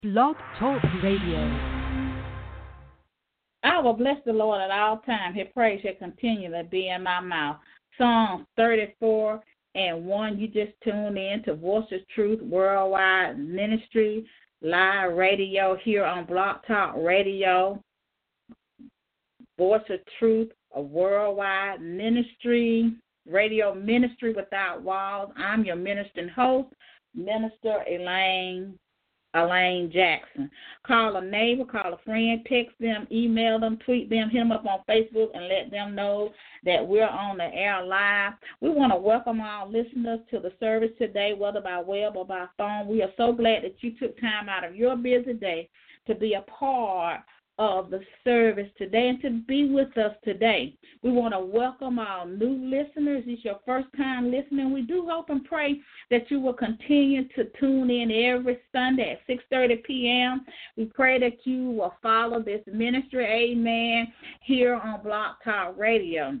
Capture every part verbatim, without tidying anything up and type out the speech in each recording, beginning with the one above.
Blog Talk Radio. I will bless the Lord at all times. His praise shall continually be in my mouth. Psalms thirty-four and one. You just tuned in to Voice of Truth Worldwide Ministry live radio here on Blog Talk Radio. Voice of Truth, a worldwide ministry, radio ministry without walls. I'm your ministering host, Minister Elaine Elaine Jackson. Call a neighbor, call a friend, text them, email them, tweet them, hit them up on Facebook, and let them know that we're on the air live. We want to welcome our listeners to the service today, whether by web or by phone. We are so glad that you took time out of your busy day to be a part of the service today and to be with us today. We want to welcome our new listeners. It's your first time listening. We do hope and pray that you will continue to tune in every Sunday at six thirty p.m. We pray that you will follow this ministry, amen, here on Blog Talk Radio.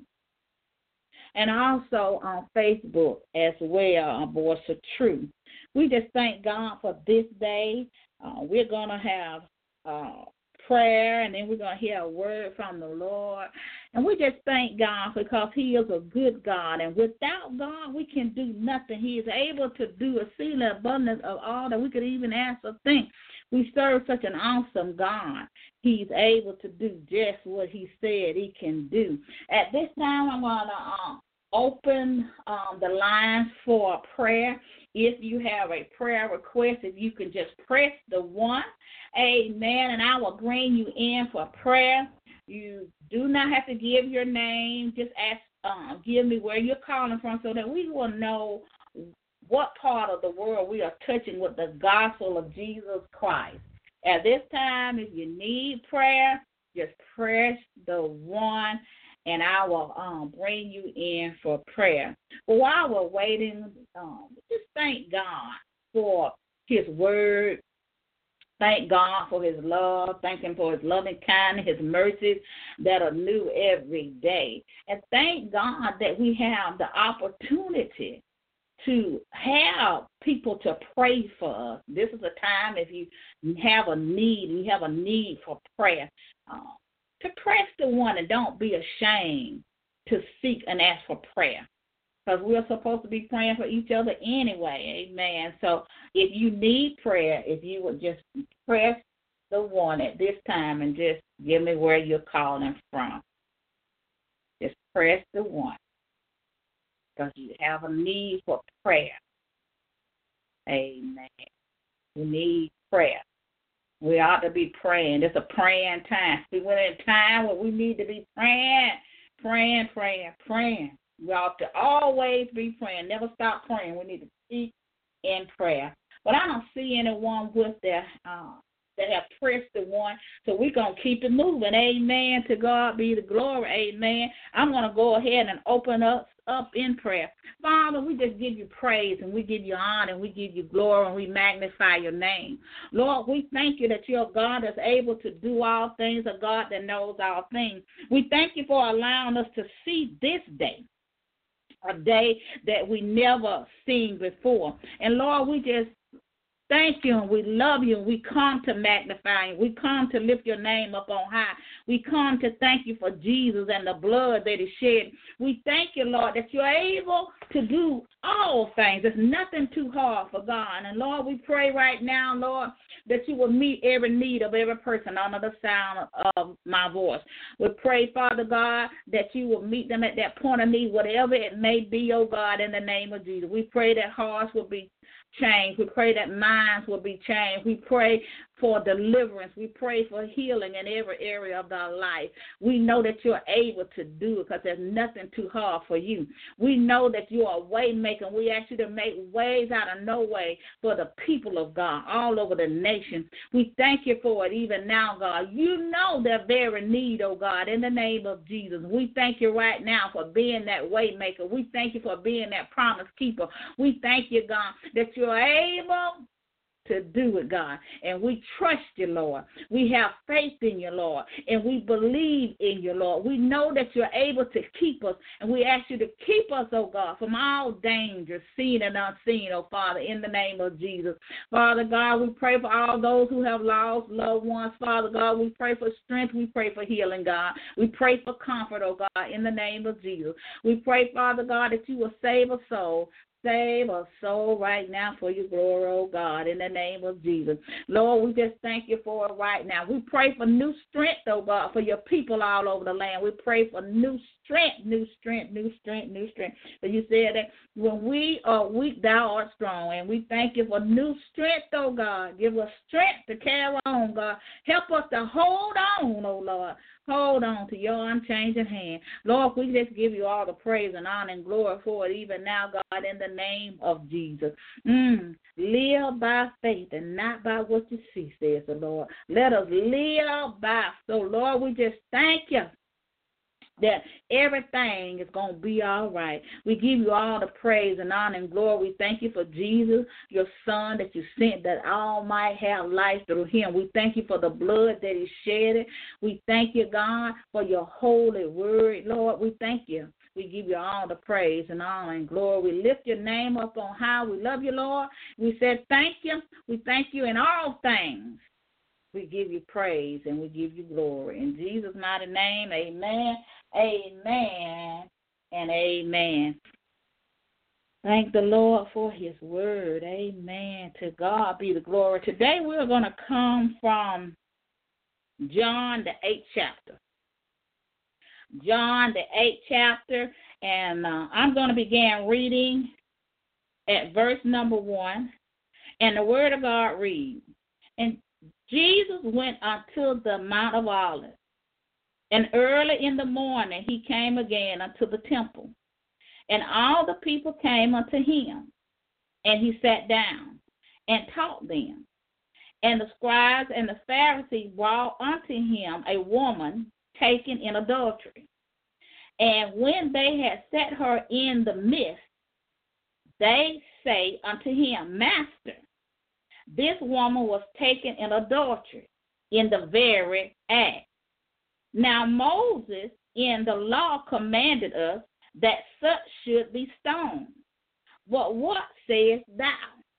And also on Facebook as well, on Voice of Truth. We just thank God for this day. Uh, we're going to have uh, prayer, and then we're going to hear a word from the Lord. And we just thank God because he is a good God. And without God, we can do nothing. He is able to do exceeding abundance of all that we could even ask or think. We serve such an awesome God. He's able to do just what he said he can do. At this time, I'm going to um, open um, the lines for prayer. If you have a prayer request, if you can just press the one, amen, and I will bring you in for prayer. You do not have to give your name. Just ask, um, give me where you're calling from so that we will know what part of the world we are touching with the gospel of Jesus Christ. At this time, if you need prayer, just press the one, and I will um, bring you in for prayer. But while we're waiting, um, just thank God for his word. Thank God for his love. Thank him for his loving kindness, his mercies that are new every day. And thank God that we have the opportunity to have people to pray for us. This is a time if you have a need, you have a need for prayer, uh, to press the one and don't be ashamed to seek and ask for prayer. Because we're supposed to be praying for each other anyway, amen. So if you need prayer, if you would just press the one at this time and just give me where you're calling from. Just press the one because you have a need for prayer, amen. You need prayer. We ought to be praying. It's a praying time. We went in a time where we need to be praying, praying, praying, praying. We ought to always be praying. Never stop praying. We need to keep in prayer. But I don't see anyone with their uh, that have pressed the one, so we're going to keep it moving. Amen. To God be the glory. Amen. I'm going to go ahead and open up, up in prayer. Father, we just give you praise, and we give you honor, and we give you glory, and we magnify your name. Lord, we thank you that you're a God that's able to do all things, a God that knows all things. We thank you for allowing us to see this day, a day that we never seen before. And Lord, we just thank you and we love you and we come to magnify you. We come to lift your name up on high. We come to thank you for Jesus and the blood that he shed. We thank you, Lord, that you're able to do all things. There's nothing too hard for God. And Lord, we pray right now, Lord, that you will meet every need of every person under the sound of my voice. We pray, Father God, that you will meet them at that point of need, whatever it may be, oh God, in the name of Jesus. We pray that hearts will be changed. We pray that minds will be changed. We pray for deliverance. We pray for healing in every area of our life. We know that you're able to do it because there's nothing too hard for you. We know that you are a way maker. We ask you to make ways out of no way for the people of God all over the nation. We thank you for it even now, God. You know their very need, oh God, in the name of Jesus. We thank you right now for being that way maker. We thank you for being that promise keeper. We thank you, God, that you're able to do it, God. And we trust you, Lord. We have faith in you, Lord. And we believe in you, Lord. We know that you're able to keep us. And we ask you to keep us, oh God, from all danger, seen and unseen, oh Father, in the name of Jesus. Father God, we pray for all those who have lost loved ones. Father God, we pray for strength. We pray for healing, God. We pray for comfort, oh God, in the name of Jesus. We pray, Father God, that you will save a soul. Save a soul right now for your glory, oh God, in the name of Jesus. Lord, we just thank you for it right now. We pray for new strength, oh God, for your people all over the land. We pray for new strength, new strength, new strength, new strength. But you said that when we are weak, thou art strong. And we thank you for new strength, oh God. Give us strength to carry on, God. Help us to hold on, oh Lord. Hold on to your unchanging hand. Lord, we just give you all the praise and honor and glory for it even now, God, in the name of Jesus. Mm. Live by faith and not by what you see, says the Lord. Let us live by. So, Lord, we just thank you that everything is going to be all right. We give you all the praise and honor and glory. We thank you for Jesus, your son that you sent, that all might have life through him. We thank you for the blood that he shed. We thank you, God, for your holy word. Lord, we thank you. We give you all the praise and honor and glory. We lift your name up on high. We love you, Lord. We said thank you. We thank you in all things. We give you praise and we give you glory. In Jesus' mighty name, amen, amen, and amen. Thank the Lord for his word. Amen. To God be the glory. Today we're going to come from John, the eighth chapter. John, the eighth chapter, and uh, I'm going to begin reading at verse number one. And the word of God reads, and Jesus went unto the Mount of Olives, and early in the morning he came again unto the temple. And all the people came unto him, and he sat down and taught them. And the scribes and the Pharisees brought unto him a woman taken in adultery. And when they had set her in the midst, they say unto him, Master, this woman was taken in adultery in the very act. Now Moses in the law commanded us that such should be stoned. But what sayest thou?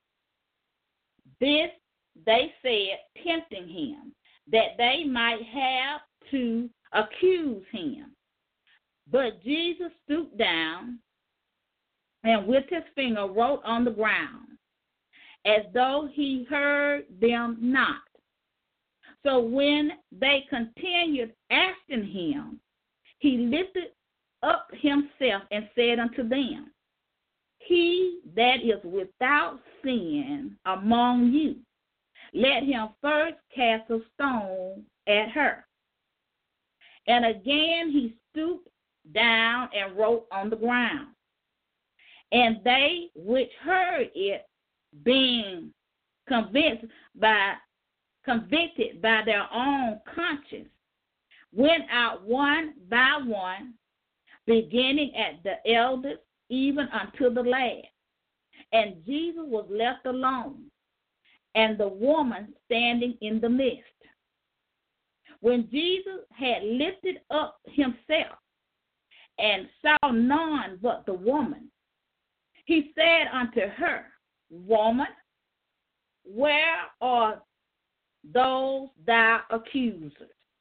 This they said, tempting him, that they might have to accuse him. But Jesus stooped down and with his finger wrote on the ground, as though he heard them not. So when they continued asking him, he lifted up himself and said unto them, He that is without sin among you, let him first cast a stone at her. And again he stooped down and wrote on the ground. And they which heard it, being convinced by convicted by their own conscience, went out one by one, beginning at the eldest even unto the last. And Jesus was left alone, and the woman standing in the midst. When Jesus had lifted up himself and saw none but the woman, he said unto her, Woman, where are those thy accusers?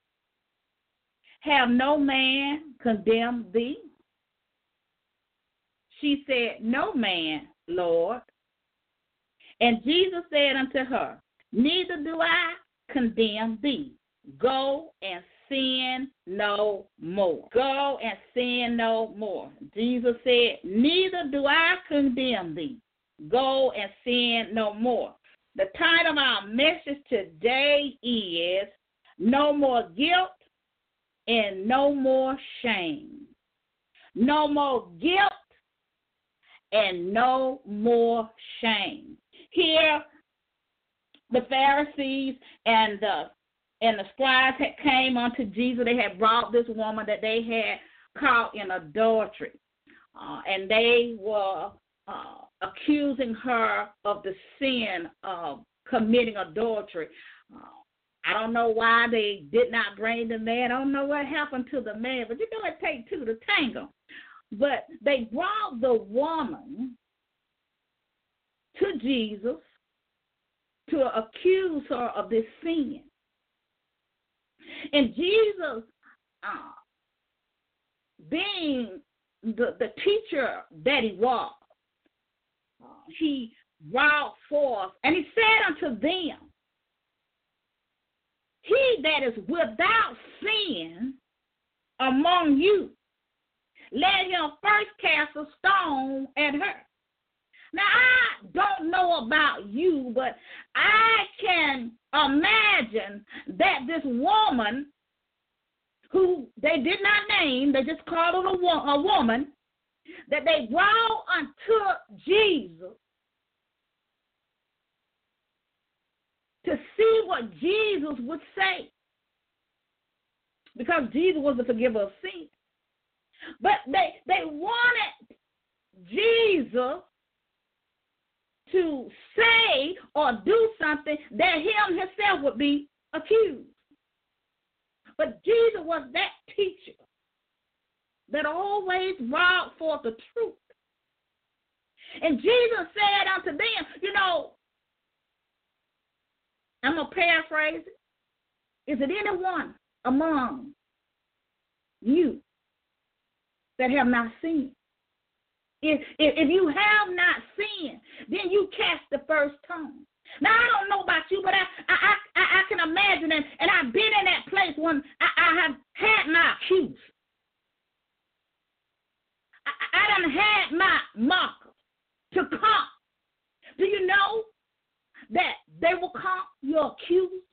Have no man condemned thee? She said, No man, Lord. And Jesus said unto her, Neither do I condemn thee. Go and sin no more. Go and sin no more. Jesus said, Neither do I condemn thee. Go and sin no more. The title of our message today is No More Guilt and No More Shame. No more guilt and no more shame. Here, the Pharisees and the and the scribes had came unto Jesus. They had brought this woman that they had caught in adultery, uh, and they were uh, accusing her of the sin of committing adultery. Uh, I don't know why they did not bring the man. I don't know what happened to the man, but you know it takes two to tango. But they brought the woman to Jesus to accuse her of this sin. And Jesus, uh, being the, the teacher that he was, uh, he brought forth, and he said unto them, he that is without sin among you, let him first cast a stone at her. Now, I don't know about you, but I can imagine that this woman, who they did not name, they just called her a, wo- a woman, that they brought unto Jesus to see what Jesus would say, because Jesus was the forgiver of sin. But they, they wanted Jesus to say or do something that him himself would be accused. But Jesus was that teacher that always brought forth the truth. And Jesus said unto them, you know, I'm going to paraphrase it. Is it anyone among you that have not sinned? If, if, if you have not sinned, then you cast the first stone. Now, I don't know about you, but I I, I, I can imagine, and, and I've been in that place when I, I have had my accusers. I, I done had my mockers to come. Do you know that they will come, your accusers,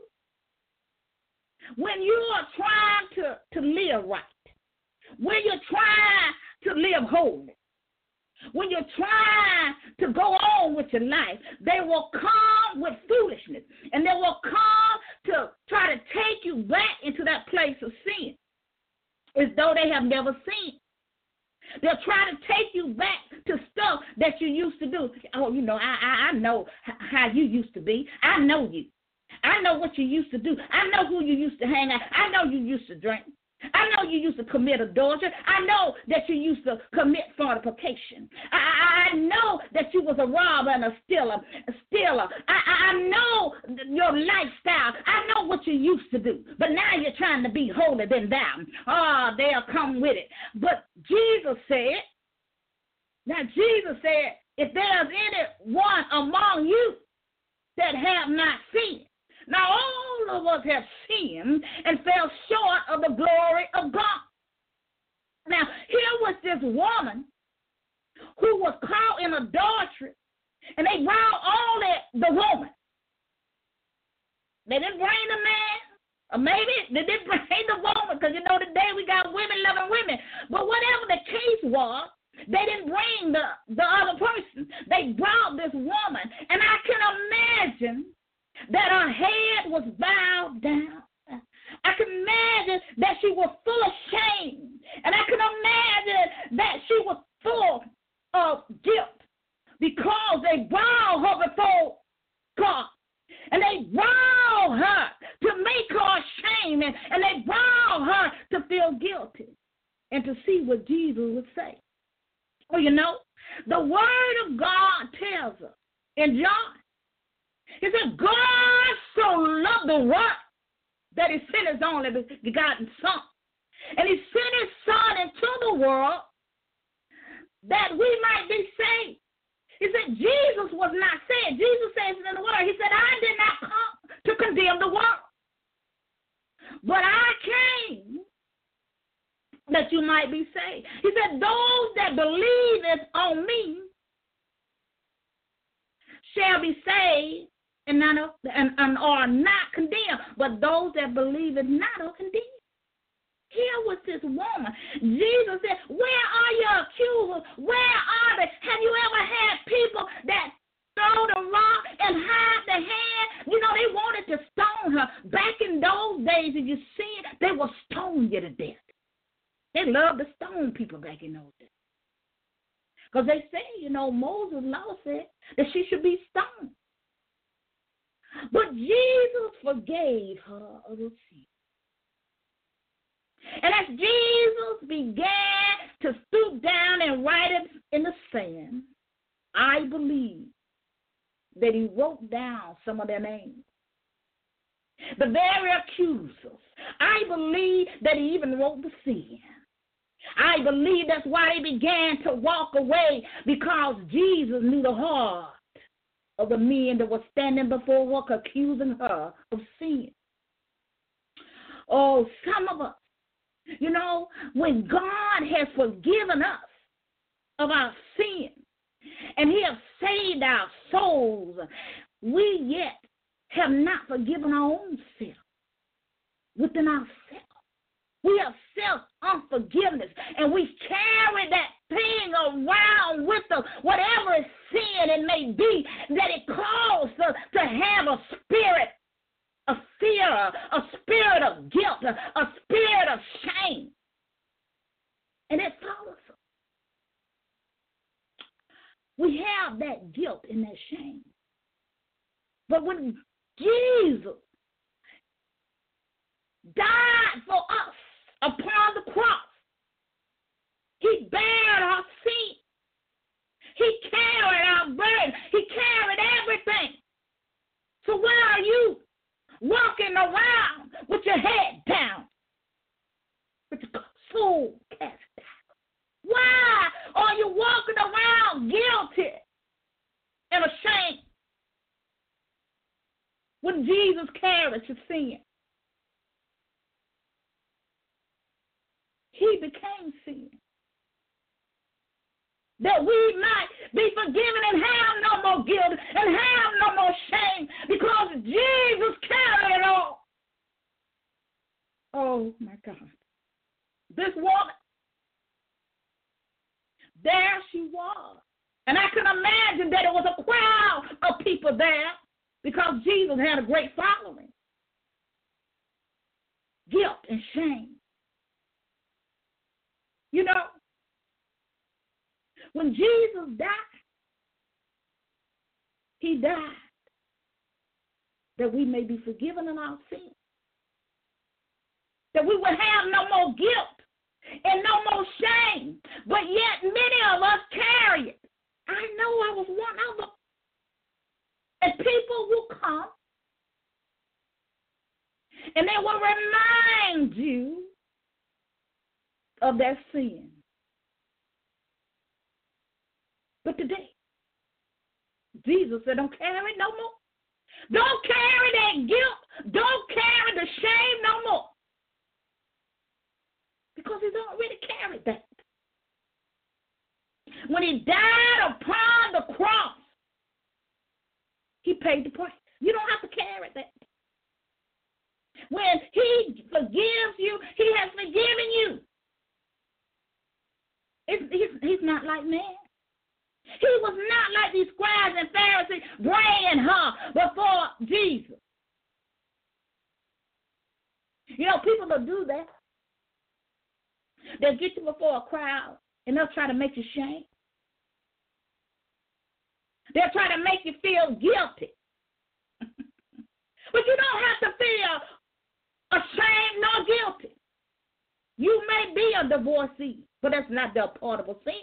when you are trying to, to live right, when you're trying to live holy, when you're trying to go on with your life, they will come with foolishness, and they will come to try to take you back into that place of sin as though they have never sinned. They'll try to take you back to stuff that you used to do. Oh, you know, I, I, I know how you used to be. I know you. I know what you used to do. I know who you used to hang out. I know you used to drink. I know you used to commit adultery. I know that you used to commit fornication. I, I know that you was a robber and a stealer. A stealer. I, I know your lifestyle. I know what you used to do. But now you're trying to be holier than thou. Oh, they'll come with it. But Jesus said, now Jesus said, if there's anyone among you that have not sinned, now, all of us have sinned and fell short of the glory of God. Now, here was this woman who was caught in adultery, and they brought all that the woman. They didn't bring the man, or maybe they didn't bring the woman, because, you know, today we got women loving women. But whatever the case was, they didn't bring the, the other person. They brought this woman, and I can imagine that her head was bowed down. I can imagine that she was full of shame. And I can imagine that she was full of guilt because they brought her before God. And they brought her to make her ashamed. And, and they brought her to feel guilty and to see what Jesus would say. Well, you know, the Word of God tells us in John, he said, God so loved the world that he sent his only begotten Son. And he sent his Son into the world that we might be saved. He said Jesus was not saved. Jesus says in the Word, he said, I did not come to condemn the world, but I came that you might be saved. He said, those that believe on me shall be saved, and, not, and, and are not condemned, but those that believe it not are condemned. Here was this woman. Jesus said, where are your accusers? Where are they? Have you ever had people that throw the rock and hide the hand? You know, they wanted to stone her. Back in those days, if you see it, they will stone you to death. They loved to stone people back in those days. Because they say, you know, Moses' law said that she should be stoned. But Jesus forgave her of her sin. And as Jesus began to stoop down and write it in the sand, I believe that he wrote down some of their names. The very accusers. I believe that he even wrote the sin. I believe that's why they began to walk away, because Jesus knew the heart of the men that were standing before her, accusing her of sin. Oh, some of us, you know, when God has forgiven us of our sin and he has saved our souls, we yet have not forgiven our own self within ourselves. We have self-unforgiveness, and we carry that thing around with us, whatever sin it may be, that it calls us to have a spirit of fear, a spirit of guilt, a spirit of shame. And it follows us. We have that guilt and that shame. But when Jesus died for us upon the cross, he bared our sin. He carried our burden. He carried everything. So why are you walking around with your head down, with your soul cast down? Why are you walking around guilty and ashamed when Jesus carried your sin? He became sin, that we might be forgiven and have no more guilt and have no more shame, because Jesus carried it all. Oh, my God. This woman, there she was. And I can imagine that it was a crowd of people there, because Jesus had a great following. Guilt and shame. You know, when Jesus died, he died that we may be forgiven in our sins, that we will have no more guilt and no more shame. But yet many of us carry it. I know I was one of them. And people will come and they will remind you of their sin. But today, Jesus said, don't carry it no more. Don't carry that guilt. Don't carry the shame no more. Because he's already carried that. When he died upon the cross, he paid the price. You don't have to carry that. When he forgives you, he has forgiven you. It's, he's, he's not like man. He was not like these scribes and Pharisees bringing her before Jesus. You know, people will do that. They'll get you before a crowd and they'll try to make you shame. They'll try to make you feel guilty. But you don't have to feel ashamed nor guilty. You may be a divorcee, but that's not the pardonable sin.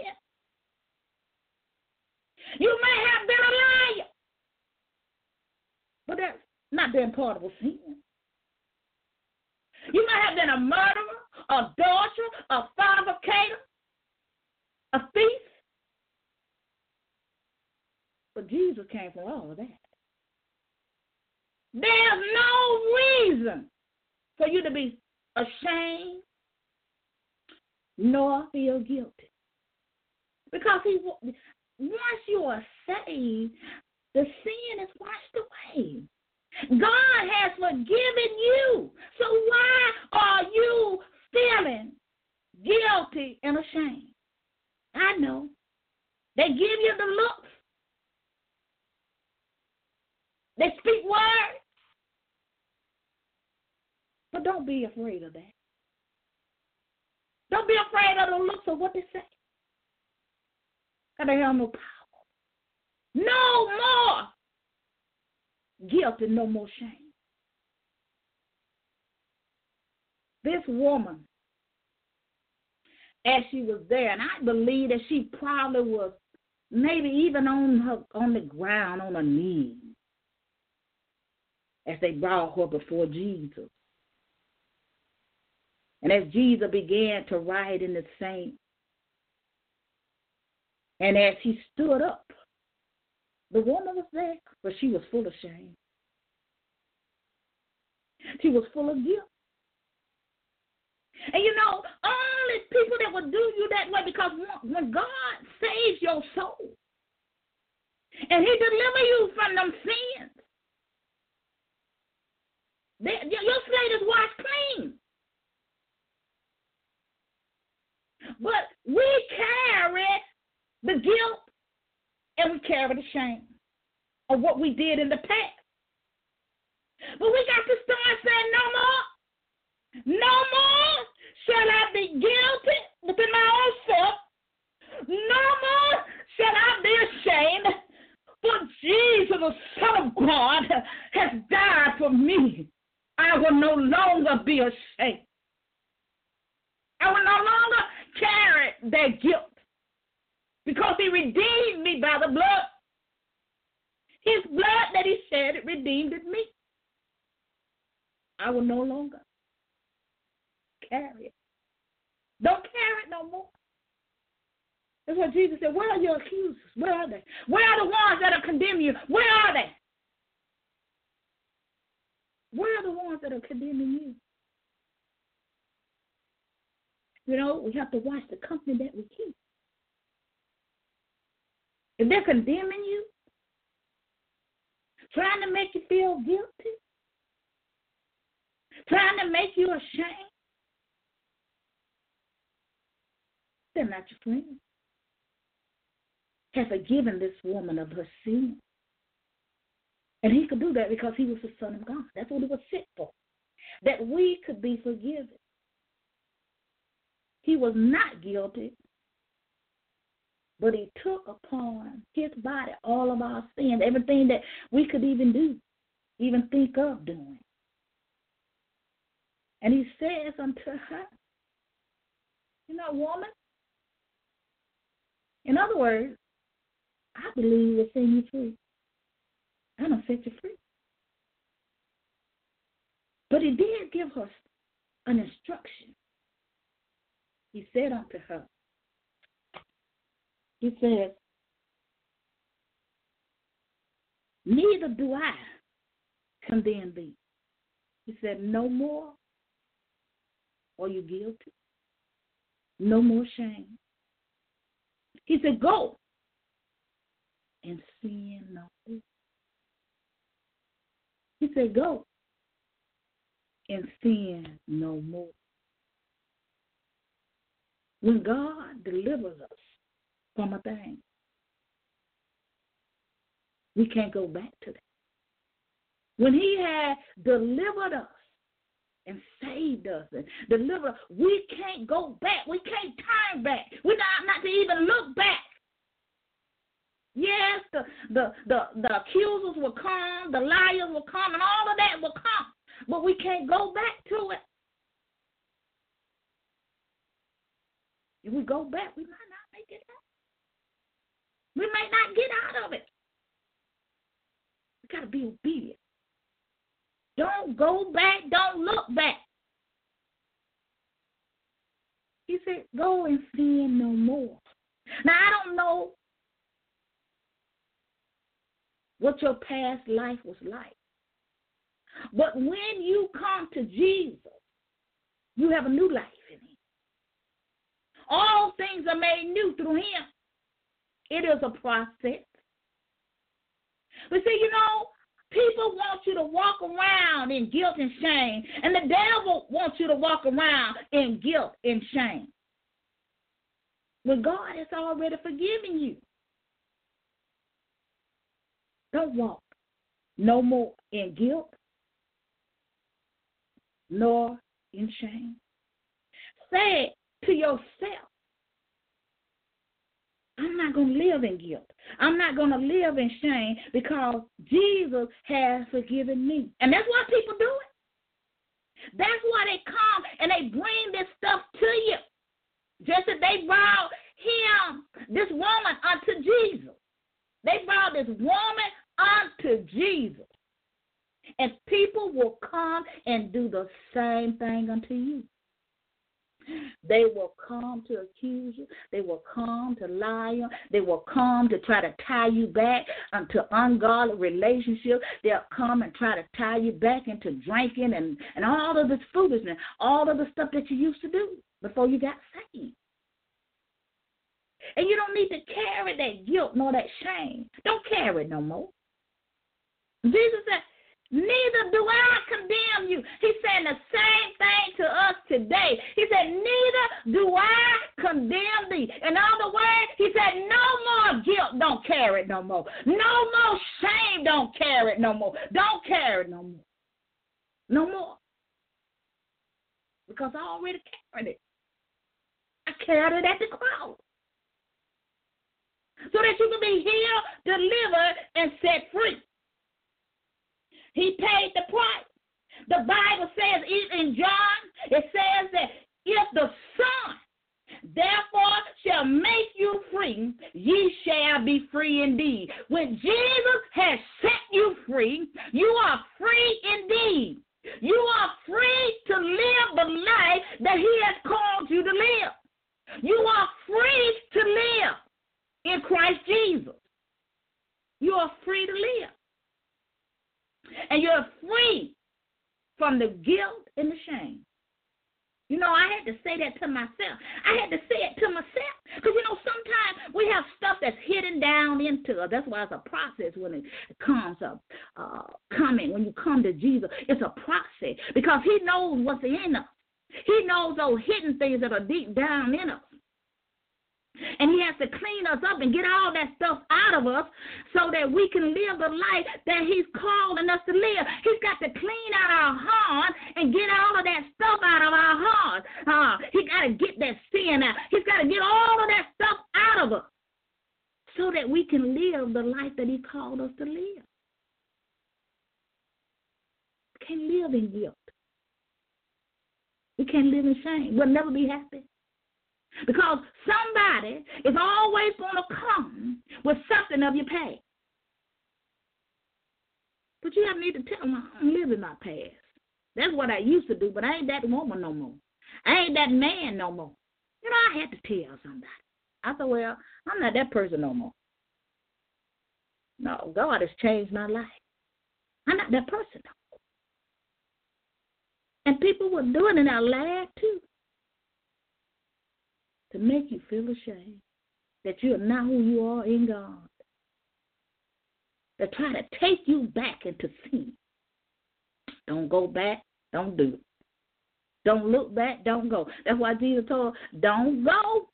You may have been a liar, but that's not the pardonable sin. You may have been a murderer, a adulterer, a fornicator, a thief. But Jesus came for all of that. There's no reason for you to be ashamed nor feel guilty. Because he, once you are saved, the sin is washed away. God has forgiven you. So why are you feeling guilty and ashamed? I know. They give you the looks. They speak words. But don't be afraid of that. Don't be afraid of the looks of what they say. Because they have no power. No more guilt and no more shame. This woman, as she was there, and I believe that she probably was maybe even on her on the ground, on her knees, as they brought her before Jesus. And as Jesus began to write in the sand, and as he stood up, the woman was there, but she was full of shame. She was full of guilt. And you know, only people that will do you that way, because when God saves your soul and he delivers you from them sins, they, your slate is washed clean. But we carry the guilt and we carry the shame of what we did in the past. But we got to start saying no more. No more shall I be guilty within my own self. No more shall I be ashamed. For Jesus, the Son of God, has died for me. I will no longer be ashamed. I will no longer carry that guilt, because he redeemed me by the blood. His blood that he shed, it redeemed me. I will no longer carry it. Don't carry it no more. That's what Jesus said. Where are your accusers? Where are they? Where are the ones that are condemning you? Where are they? Where are the ones that are condemning you? You know, we have to watch the company that we keep. If they're condemning you, trying to make you feel guilty, trying to make you ashamed, they're not your friend. Has forgiven this woman of her sin. And he could do that because he was the Son of God. That's what he was sent for, that we could be forgiven. He was not guilty, but he took upon his body all of our sins, everything that we could even do, even think of doing. And he says unto her, you know, woman, in other words, I believe will set you free. I'm going to set you free. But he did give her an instruction. He said unto her, he said, neither do I condemn thee. He said, no more are you guilty. No more shame. He said, go and sin no more. He said, go and sin no more. When God delivers us from a thing, we can't go back to that. When he had delivered us and saved us and delivered us, we can't go back. We can't turn back. We're not, not to even look back. Yes, the, the, the, the accusers will come, the liars will come, and all of that will come. But we can't go back to it. If we go back, we might not make it out. We might not get out of it. We got to be obedient. Don't go back. Don't look back. He said, go and sin no more. Now, I don't know what your past life was like. But when you come to Jesus, you have a new life in him. All things are made new through him. It is a process. But see, you know, people want you to walk around in guilt and shame, and the devil wants you to walk around in guilt and shame, when God has already forgiven you. Don't walk no more in guilt nor in shame. Say it to yourself. I'm not going to live in guilt. I'm not going to live in shame because Jesus has forgiven me. And that's why people do it. That's why they come and they bring this stuff to you. Just as they brought him, this woman, unto Jesus. They brought this woman unto Jesus. And people will come and do the same thing unto you. They will come to accuse you. They will come to lie you. They will come to try to tie you back into ungodly relationships. They'll come and try to tie you back into drinking and, and all of this foolishness, all of the stuff that you used to do before you got saved. And you don't need to carry that guilt nor that shame. Don't carry it no more. Jesus said, neither do I condemn you. He's saying the same thing to us today. He said, neither do I condemn thee. In other words, he said, no more guilt, don't carry it no more. No more shame, don't carry it no more. Don't carry it no more. No more. Because I already carried it. I carried it at the cross. So that you can be healed, delivered, and set free. He paid the price. The Bible says in John, it says that if the Son therefore shall make you free, ye shall be free indeed. When Jesus has set you free, you are free indeed. You are free to live the life that he has called you to live. You are free to live in Christ Jesus. You are free to live. And you're free from the guilt and the shame. You know, I had to say that to myself. I had to say it to myself. Because, you know, sometimes we have stuff that's hidden down into us. That's why it's a process when it comes up, uh, coming. When you come to Jesus, it's a process. Because he knows what's in us. He knows those hidden things that are deep down in us. And he has to clean us up and get all that stuff out of us so that we can live the life that he's calling us to live. He's got to clean out our heart and get all of that stuff out of our heart. Uh, he got to get that sin out. He's got to get all of that stuff out of us so that we can live the life that he called us to live. We can't live in guilt. We can't live in shame. We'll never be happy. Because somebody is always going to come with something of your past. But you have need to tell them, I'm living my past. That's what I used to do, but I ain't that woman no more. I ain't that man no more. You know, I had to tell somebody. I said, well, I'm not that person no more. No, God has changed my life. I'm not that person no more. And people were doing it, and I laughed too. To make you feel ashamed that you are not who you are in God. They try to take you back into sin. Don't go back, don't do it. Don't look back, don't go. That's why Jesus told us, don't go.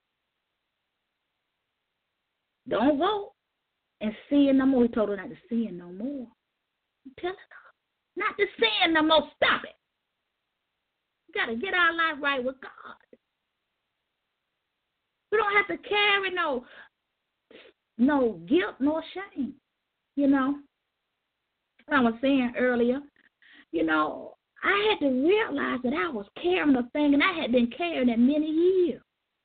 Don't go and sin no more. He told her not to sin no more. Tell her not to sin no more. Stop it. We got to get our life right with God. We don't have to carry no, no guilt nor shame, you know. I was saying earlier, you know, I had to realize that I was carrying a thing, and I had been carrying it many years.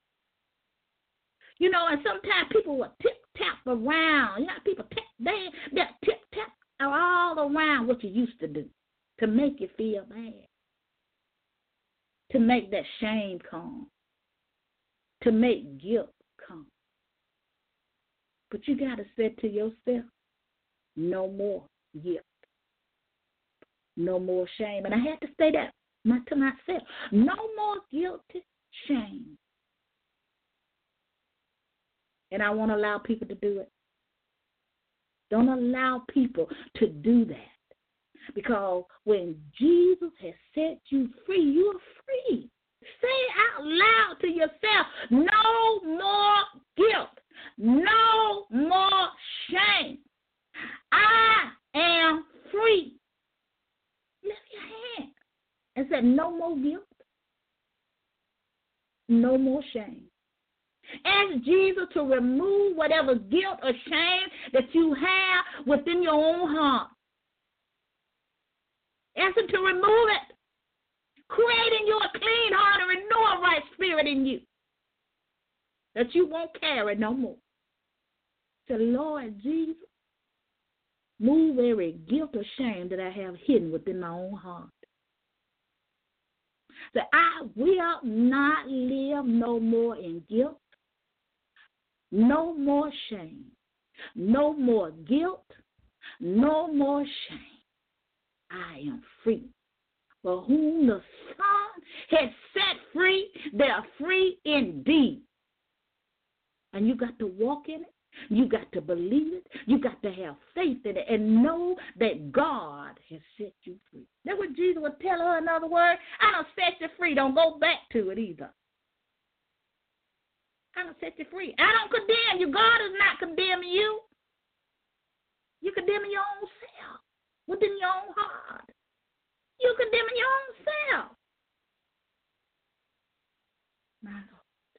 You know, and sometimes people will tip-tap around. You know, people tip, they, they tip-tap all around what you used to do to make you feel bad, to make that shame come. To make guilt come. But you got to say to yourself, no more guilt. No more shame. And I had to say that to myself. No more guilty shame. And I won't allow people to do it. Don't allow people to do that. Because when Jesus has set you free, you are free. Say out loud to yourself, no more guilt, no more shame. I am free. Lift your hand and say, no more guilt, no more shame. Ask Jesus to remove whatever guilt or shame that you have within your own heart. Ask him to remove it. Create in you a clean heart and renew a right spirit in you that you won't carry no more. Say, Lord Jesus, move every guilt or shame that I have hidden within my own heart. That I will not live no more in guilt, no more shame, no more guilt, no more shame. I am free. For whom the Son has set free, they are free indeed. And you got to walk in it. You got to believe it. You got to have faith in it and know that God has set you free. That's what Jesus would tell her, in other words. I don't set you free. Don't go back to it either. I don't set you free. I don't condemn you. God is not condemning you. You're condemning your own self within your own heart. You're condemning your own self. My Lord.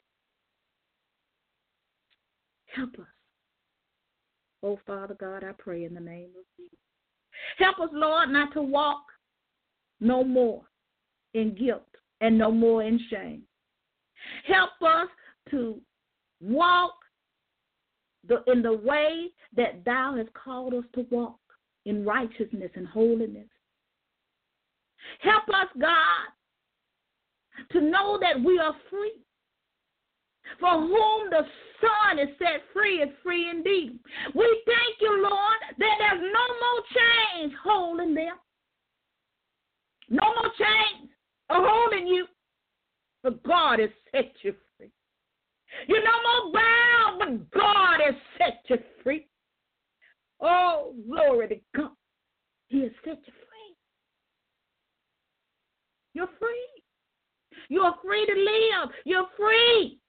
Help us. Oh, Father God, I pray in the name of Jesus. Help us, Lord, not to walk no more in guilt and no more in shame. Help us to walk the, in the way that thou hast called us to walk, in righteousness and holiness. Help us, God, to know that we are free. For whom the Son is set free is free indeed. We thank you, Lord, that there's no more chains holding them. No more chains are holding you. But God has set you free. You're no more bound, but God has set you free. Oh, glory to God. He has set you free. You're free. You're free to live. You're free.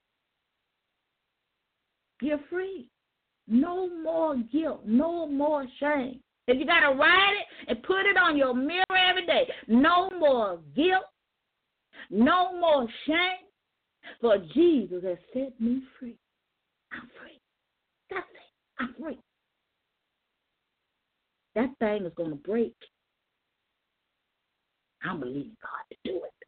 You're free. No more guilt. No more shame. If you got to write it and put it on your mirror every day, no more guilt. No more shame. For Jesus has set me free. I'm free. That's it. I'm free. That thing is going to break. I believe God to do it.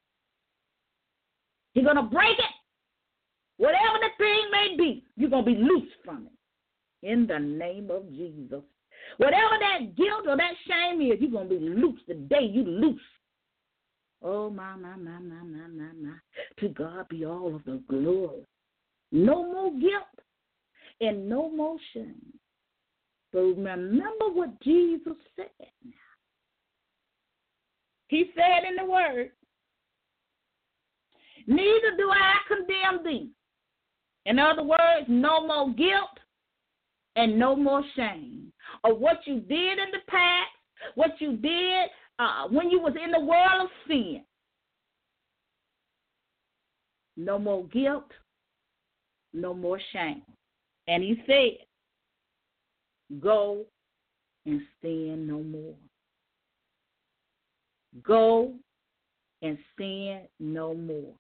He's going to break it. Whatever the thing may be, you're going to be loose from it. In the name of Jesus. Whatever that guilt or that shame is, you're going to be loose the day you loose. Oh, my, my, my, my, my, my, my. To God be all of the glory. No more guilt and no more shame. But remember what Jesus said now. He said in the word, neither do I condemn thee. In other words, no more guilt and no more shame of what you did in the past, what you did uh, when you was in the world of sin. No more guilt, no more shame. And he said, go and sin no more. Go and sin no more.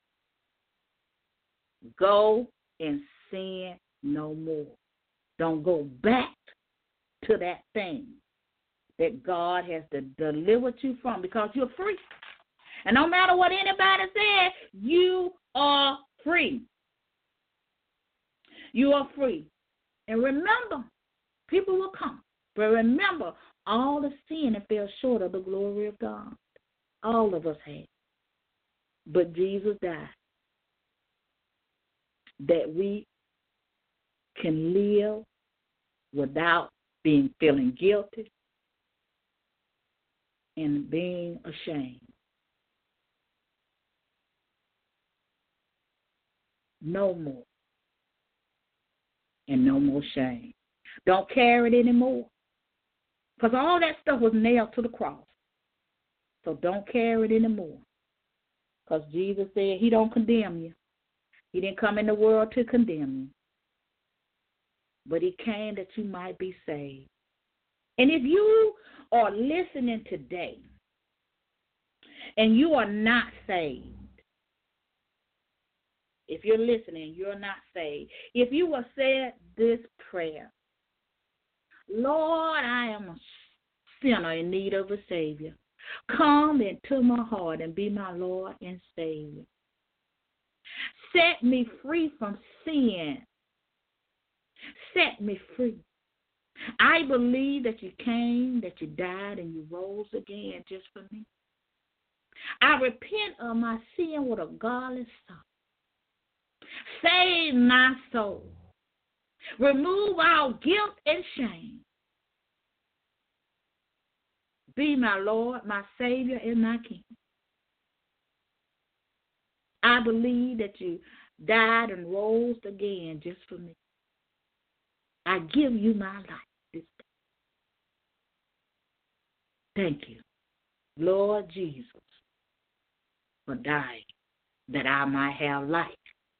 Go and sin no more. Don't go back to that thing that God has to deliver you from, because you're free. And no matter what anybody says, you are free. You are free. And remember, people will come. But remember, all the sin and fell short of the glory of God. All of us have. But Jesus died that we can live without being feeling guilty and being ashamed. No more. And no more shame. Don't carry it anymore. Because all that stuff was nailed to the cross. So don't carry it anymore. Because Jesus said he don't condemn you. He didn't come in the world to condemn you. But he came that you might be saved. And if you are listening today and you are not saved, if you're listening, you're not saved. If you will say this prayer, Lord, I am a sinner in need of a Savior. Come into my heart and be my Lord and Savior. Set me free from sin. Set me free. I believe that you came, that you died, and you rose again just for me. I repent of my sin with a godless soul. Save my soul. Remove all guilt and shame. Be my Lord, my Savior, and my King. I believe that you died and rose again just for me. I give you my life this day. Thank you, Lord Jesus, for dying that I might have life.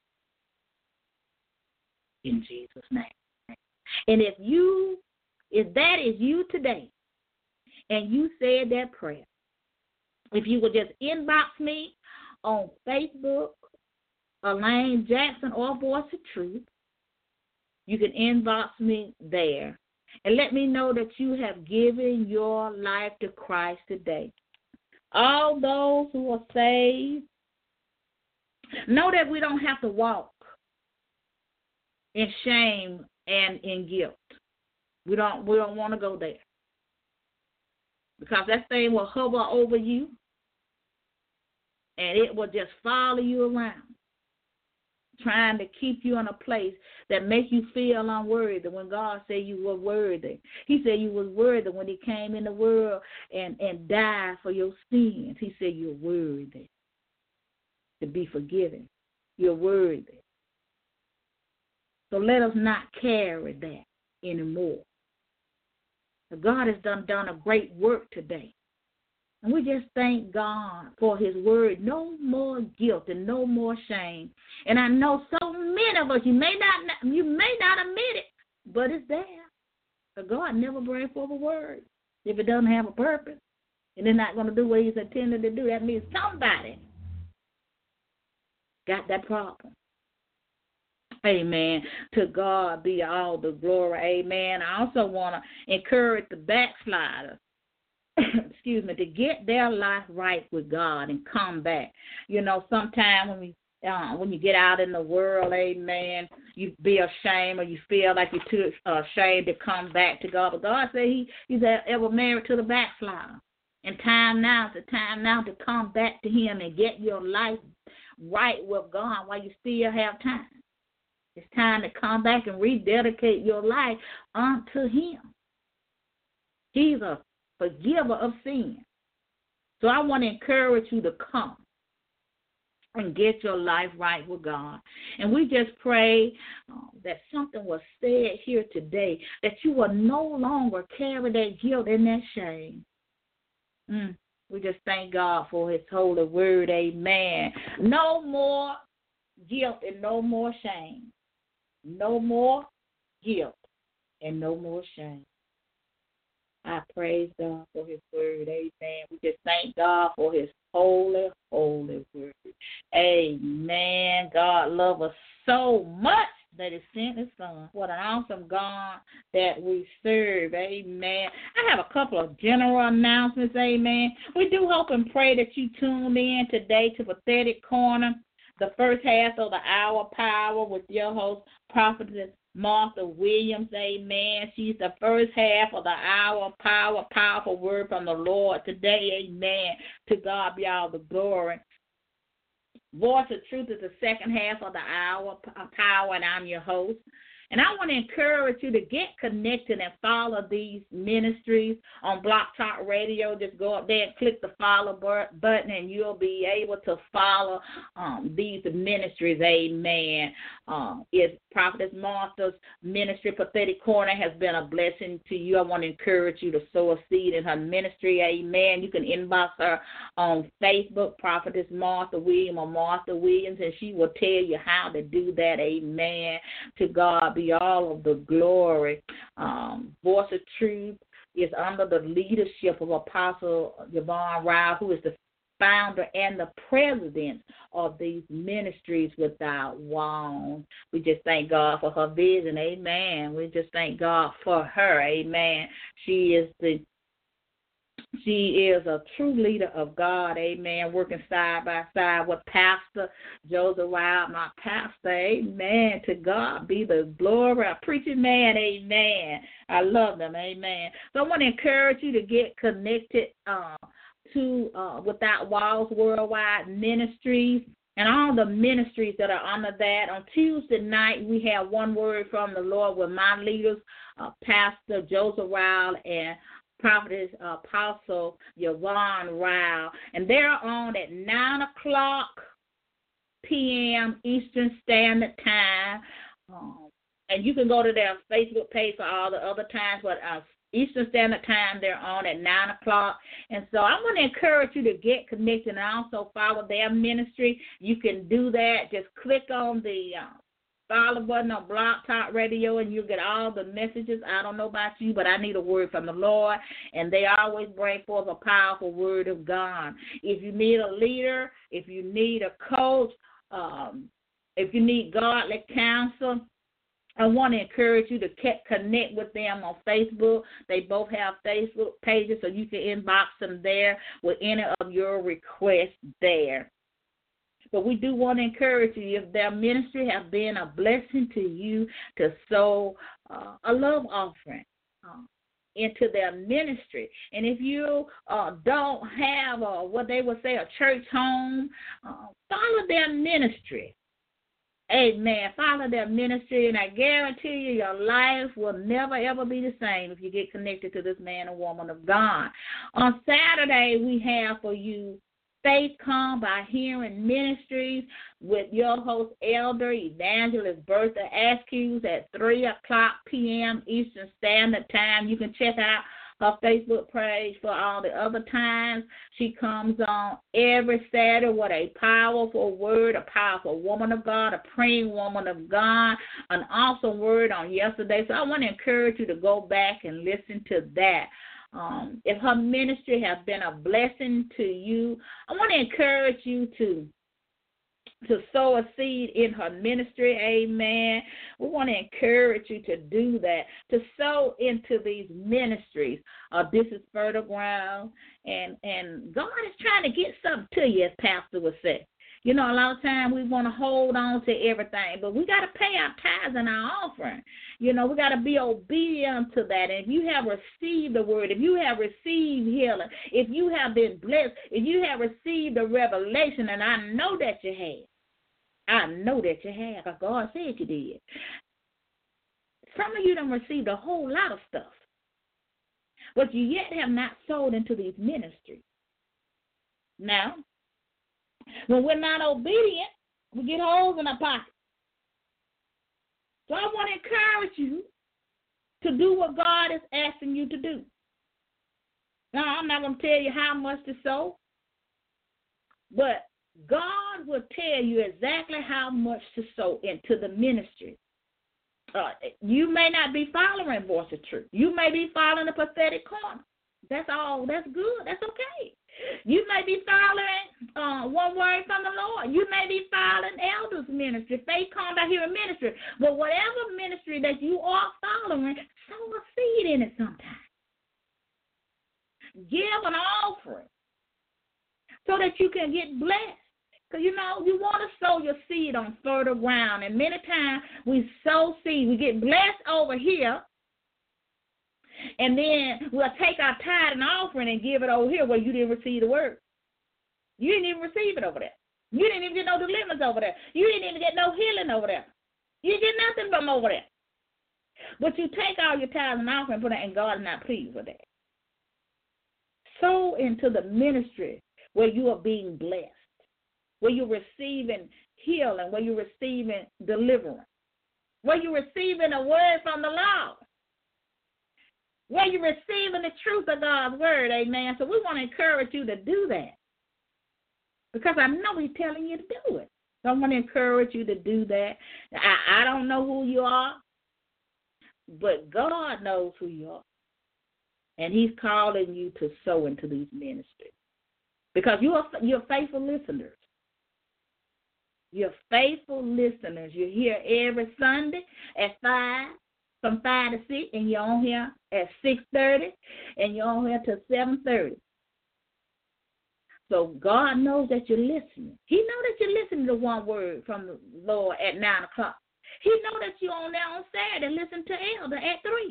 In Jesus' name. And if you, if that is you today, and you said that prayer, if you would just inbox me on Facebook, Elaine Jackson or Voice of Truth, you can inbox me there and let me know that you have given your life to Christ today. All those who are saved, know that we don't have to walk in shame and in guilt. We don't we don't want to go there. Because that thing will hover over you and it will just follow you around, trying to keep you in a place that makes you feel unworthy when God said you were worthy. He said you was worthy when he came in the world and, and died for your sins. He said you're worthy to be forgiven. You're worthy. So let us not carry that anymore. God has done, done a great work today. And we just thank God for his word. No more guilt and no more shame. And I know so many of us, you may not you may not admit it, but it's there. But God never brings forth a word if it doesn't have a purpose. And it's not going to do what he's intended to do. That means somebody got that problem. Amen. To God be all the glory. Amen. I also want to encourage the backsliders, excuse me, to get their life right with God and come back. You know, sometimes when we uh, when you get out in the world, amen, you be ashamed or you feel like you're too ashamed to come back to God. But God said he, he's ever married to the backslider. And time now is the time now to come back to him and get your life right with God while you still have time. It's time to come back and rededicate your life unto him. He's a forgiver of sin. So I want to encourage you to come and get your life right with God. And we just pray uh, that something was said here today, that you will no longer carry that guilt and that shame. Mm. We just thank God for his holy word. Amen. No more guilt and no more shame. No more guilt and no more shame. I praise God for his word. Amen. We just thank God for his holy, holy word. Amen. God loves us so much that he sent his son. What an awesome God that we serve. Amen. I have a couple of general announcements. Amen. We do hope and pray that you tune in today to Pathetic Corner, the first half of the hour power with your host, Prophetess Martha Williams. Amen. She's the first half of the hour power, powerful word from the Lord today. Amen. To God be all the glory. Voice of Truth is the second half of the hour power, and I'm your host. And I want to encourage you to get connected and follow these ministries on Block Talk Radio. Just go up there and click the follow button, and you'll be able to follow um, these ministries. Amen. Um, it's Prophetess Martha's ministry, Pathetic Corner, has been a blessing to you. I want to encourage you to sow a seed in her ministry. Amen. You can inbox her on Facebook, Prophetess Martha Williams or Martha Williams, and she will tell you how to do that. Amen. To God be all of the glory. Um, Voice of Truth is under the leadership of Apostle Yvonne Ryle, who is the founder and the president of these ministries without walls. We just thank God for her vision. Amen. We just thank God for her. Amen. She is the She is a true leader of God, amen, working side by side with Pastor Joseph Wild, my pastor, amen. To God be the glory. A preaching man, amen. I love them, amen. So I want to encourage you to get connected uh, to uh, Without Walls Worldwide Ministries and all the ministries that are under that. On Tuesday night, we have One Word from the Lord with my leaders, uh, Pastor Joseph Wild and Prophetess uh, Apostle Yvonne Ryle, and they're on at nine o'clock p.m. Eastern Standard Time. Um, and you can go to their Facebook page for all the other times, but uh, Eastern Standard Time, they're on at nine o'clock. And so I'm going to encourage you to get connected and also follow their ministry. You can do that. Just click on the uh, follow button on Blog Talk Radio, and you'll get all the messages. I don't know about you, but I need a word from the Lord, and they always bring forth a powerful word of God. If you need a leader, if you need a coach, um, if you need godly counsel, I want to encourage you to connect with them on Facebook. They both have Facebook pages, so you can inbox them there with any of your requests there. But we do want to encourage you, if their ministry has been a blessing to you, to sow uh, a love offering uh, into their ministry. And if you uh, don't have a, what they would say a church home, uh, follow their ministry. Amen. Follow their ministry, and I guarantee you your life will never, ever be the same if you get connected to this man and woman of God. On Saturday, we have for you Faith Come by Hearing Ministries with your host, Elder Evangelist Bertha Askews at three o'clock p.m. Eastern Standard Time. You can check out her Facebook page for all the other times. She comes on every Saturday with a powerful word, a powerful woman of God, a praying woman of God, an awesome word on yesterday. So I want to encourage you to go back and listen to that. Um, if her ministry has been a blessing to you, I want to encourage you to to sow a seed in her ministry, amen. We want to encourage you to do that, to sow into these ministries. Uh, this is fertile ground, and, and God is trying to get something to you, as Pastor would say. You know, a lot of times we want to hold on to everything, but we got to pay our tithes and our offering. You know, we got to be obedient to that. And if you have received the word, if you have received healing, if you have been blessed, if you have received the revelation, and I know that you have, I know that you have, because God said you did. Some of you done received a whole lot of stuff, but you yet have not sold into these ministries. Now, when we're not obedient, we get holes in our pockets. So I want to encourage you to do what God is asking you to do. Now, I'm not going to tell you how much to sow, but God will tell you exactly how much to sow into the ministry. Uh, you may not be following Voice of Truth. You may be following a pathetic corner. That's all. That's good. That's okay. You may be following uh, One Word from the Lord. You may be following Elders Ministry, Faith Come by Hearing Ministry. But whatever ministry that you are following, sow a seed in it sometime. Give an offering so that you can get blessed. Because, you know, you want to sow your seed on fertile ground. And many times we sow seed. We get blessed over here. And then we'll take our tithe and offering and give it over here where you didn't receive the word. You didn't even receive it over there. You didn't even get no deliverance over there. You didn't even get no healing over there. You didn't get nothing from over there. But you take all your tithe and offering and put it, and God is not pleased with that. Sow into the ministry where you are being blessed, where you're receiving healing, where you're receiving deliverance, where you're receiving a word from the Lord, where you're receiving the truth of God's word, amen. So we want to encourage you to do that because I know he's telling you to do it. So I want to encourage you to do that. I, I don't know who you are, but God knows who you are, and he's calling you to sow into these ministries. because you are you're faithful listeners. You're faithful listeners. You're here every Sunday at five, from five to six, and you're on here at six thirty, and you're on here till seven thirty. So God knows that you're listening. He knows that you're listening to one word from the Lord at nine o'clock. He knows that you're on there on Saturday listening to Elder at three.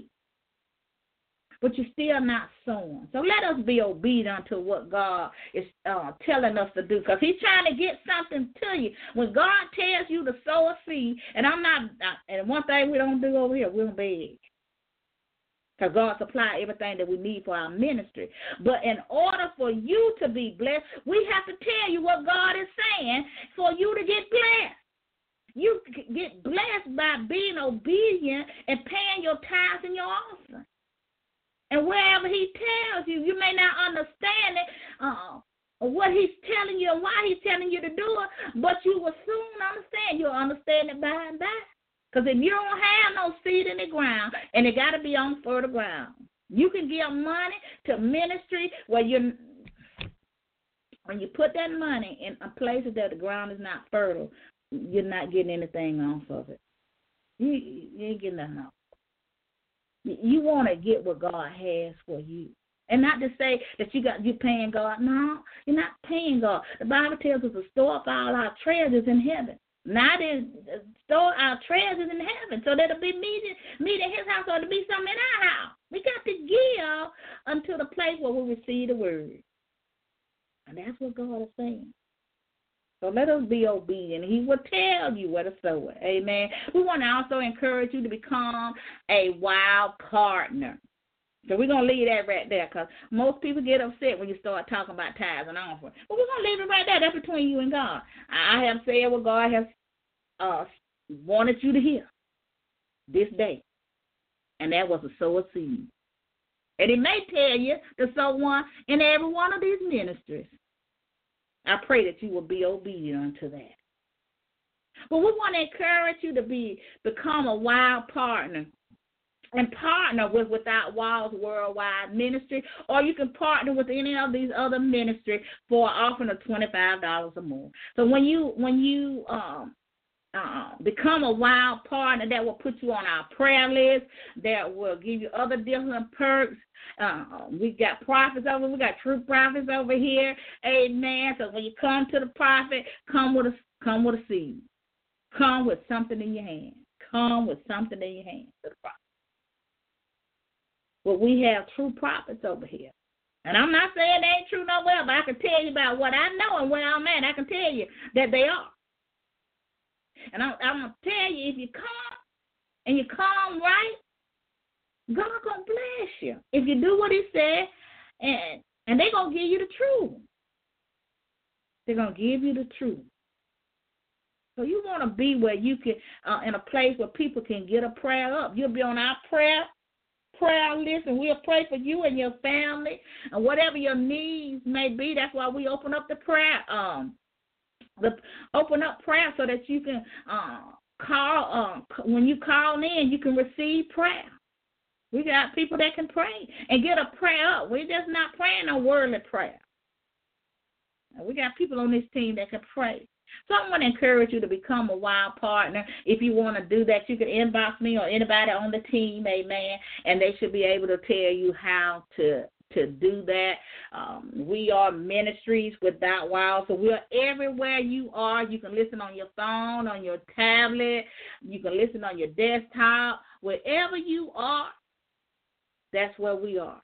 But you're still not sowing. So let us be obedient to what God is uh, telling us to do, because he's trying to get something to you. When God tells you to sow a seed, and I'm not, uh, and one thing we don't do over here, we don't beg. Because God supplies everything that we need for our ministry. But in order for you to be blessed, we have to tell you what God is saying for you to get blessed. You get blessed by being obedient and paying your tithes and your offering. And wherever he tells you, you may not understand it, uh, what he's telling you and why he's telling you to do it, but you will soon understand. You'll understand it by and by. Because if you don't have no seed in the ground, and it got to be on fertile ground, you can give money to ministry where you, when you put that money in a place that the ground is not fertile, you're not getting anything off of it. You, you ain't getting nothing off. You want to get what God has for you. And not to say that you got, you're paying God. No, you're not paying God. The Bible tells us to store up all our treasures in heaven. Not in, store our treasures in heaven, so that'll be meat, meat in his house, or it'll be something in our house. We got to give until the place where we receive the word. And that's what God is saying. So let us be obedient. He will tell you where to sow it. Amen. We want to also encourage you to become a wild partner. So we're going to leave that right there, because most people get upset when you start talking about tithes and offering. But we're going to leave it right there. That's between you and God. I have said what God has uh, wanted you to hear this day, and that was to sow a seed. And he may tell you to sow one in every one of these ministries. I pray that you will be obedient unto that. But we want to encourage you to be become a wild partner and partner with Without Walls Worldwide Ministry, or you can partner with any of these other ministries for an offering of twenty-five dollars or more. So when you when you um, uh, become a wild partner, that will put you on our prayer list, that will give you other different perks. Uh, we got prophets over, we got true prophets over here, amen. So when you come to the prophet, come with a come with a seed, come with something in your hand, come with something in your hand to the prophet. Well, we have true prophets over here, and I'm not saying they ain't true nowhere, but I can tell you about what I know and where I'm at. I can tell you that they are, and I'm, I'm gonna tell you, if you come and you come right, God gonna bless you if you do what he said, and and they're gonna give you the truth. They're gonna give you the truth. So you want to be where you can, uh, in a place where people can get a prayer up. You'll be on our prayer prayer list, and we'll pray for you and your family, and whatever your needs may be. That's why we open up the prayer, um, the open up prayer so that you can uh, call. Um, when you call in, you can receive prayer. We got people that can pray and get a prayer up. We're just not praying a worldly prayer. We got people on this team that can pray. So I want to encourage you to become a wild partner. If you want to do that, you can inbox me or anybody on the team, amen, and they should be able to tell you how to to do that. Um, we are Ministries Without Walls, so we are everywhere you are. You can listen on your phone, on your tablet. You can listen on your desktop. Wherever you are, that's where we are.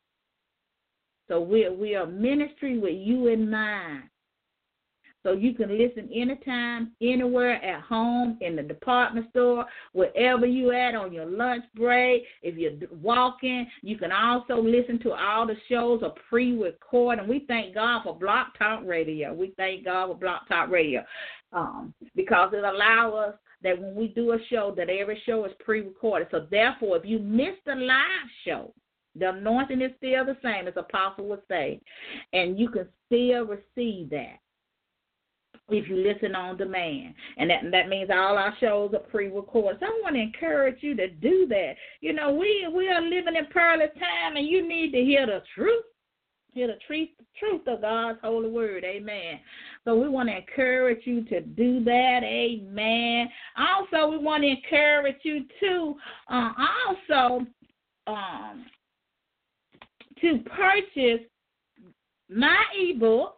So we we are ministry with you in mind. So you can listen anytime, anywhere, at home, in the department store, wherever you at, on your lunch break. If you're walking, you can also listen to all the shows are pre-recorded. And we thank God for Block Talk Radio. We thank God for Block Talk Radio um, because it allows us that when we do a show, that every show is pre-recorded. So therefore, if you miss the live show, the anointing is still the same, as Apostle would say, and you can still receive that if you listen on demand. And that that means all our shows are pre-recorded. So I want to encourage you to do that. You know, we we are living in perilous time, and you need to hear the truth. Hear the truth, truth of God's holy word. Amen. So we want to encourage you to do that. Amen. Also, we want to encourage you to uh, also um, to purchase my ebook,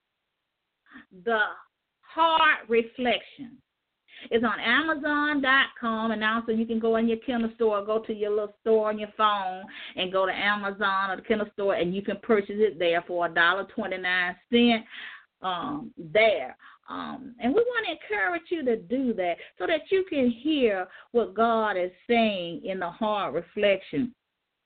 The Heart Reflection. It's on Amazon dot com, and also you can go in your Kindle store, go to your little store on your phone, and go to Amazon or the Kindle store, and you can purchase it there for one dollar and twenty-nine cents um, there. Um, and we want to encourage you to do that so that you can hear what God is saying in the Heart Reflection.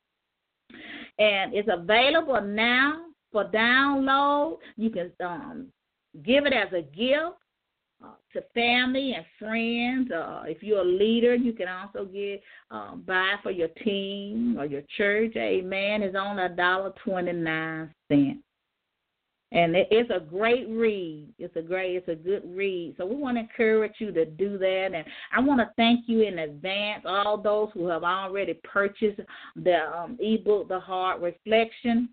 And it's available now for download. You can um, give it as a gift. Uh, to family and friends. Uh, if you're a leader, you can also get uh, buy for your team or your church. Amen. It's only one dollar and twenty-nine cents. And it, it's a great read. It's a great, it's a good read. So we want to encourage you to do that. And I want to thank you in advance, all those who have already purchased the um, ebook, The Heart Reflection.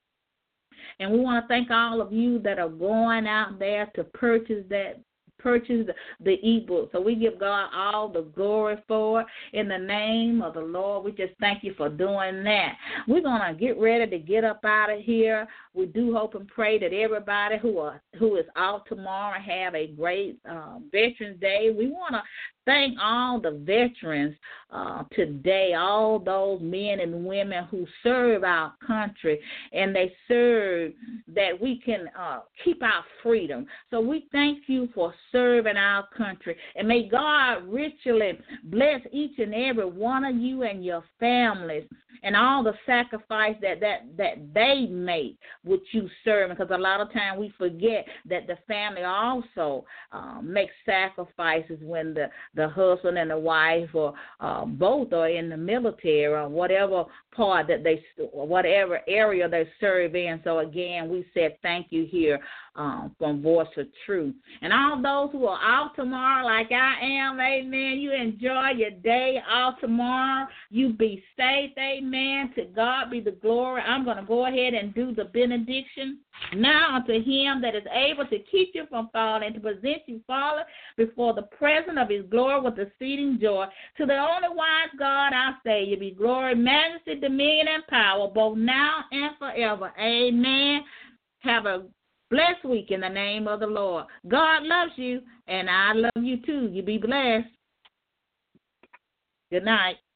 And we want to thank all of you that are going out there to purchase that purchase the, the ebook. So we give God all the glory for it in the name of the Lord. We just thank you for doing that. We're going to get ready to get up out of here. We do hope and pray that everybody who are who is out tomorrow have a great uh, Veterans Day. We want to thank all the veterans uh, today, all those men and women who serve our country, and they serve that we can uh, keep our freedom. So we thank you for serving our country, and may God richly bless each and every one of you and your families and all the sacrifice that, that, that they make with you serving, because a lot of times we forget that the family also uh, makes sacrifices when the the husband and the wife or uh, both are in the military or whatever part that they, whatever area they serve in. So again, we said thank you here um, from Voice of Truth. And all those who are out tomorrow like I am, amen, you enjoy your day off tomorrow. You be safe, amen. To God be the glory. I'm going to go ahead and do the benediction. Now unto him that is able to keep you from falling, to present you falling before the presence of his glory with exceeding joy. To the only wise God, our Savior, be glory, majesty, dominion, and power, both now and forever. Amen. Have a blessed week in the name of the Lord. God loves you, and I love you too. You be blessed. Good night.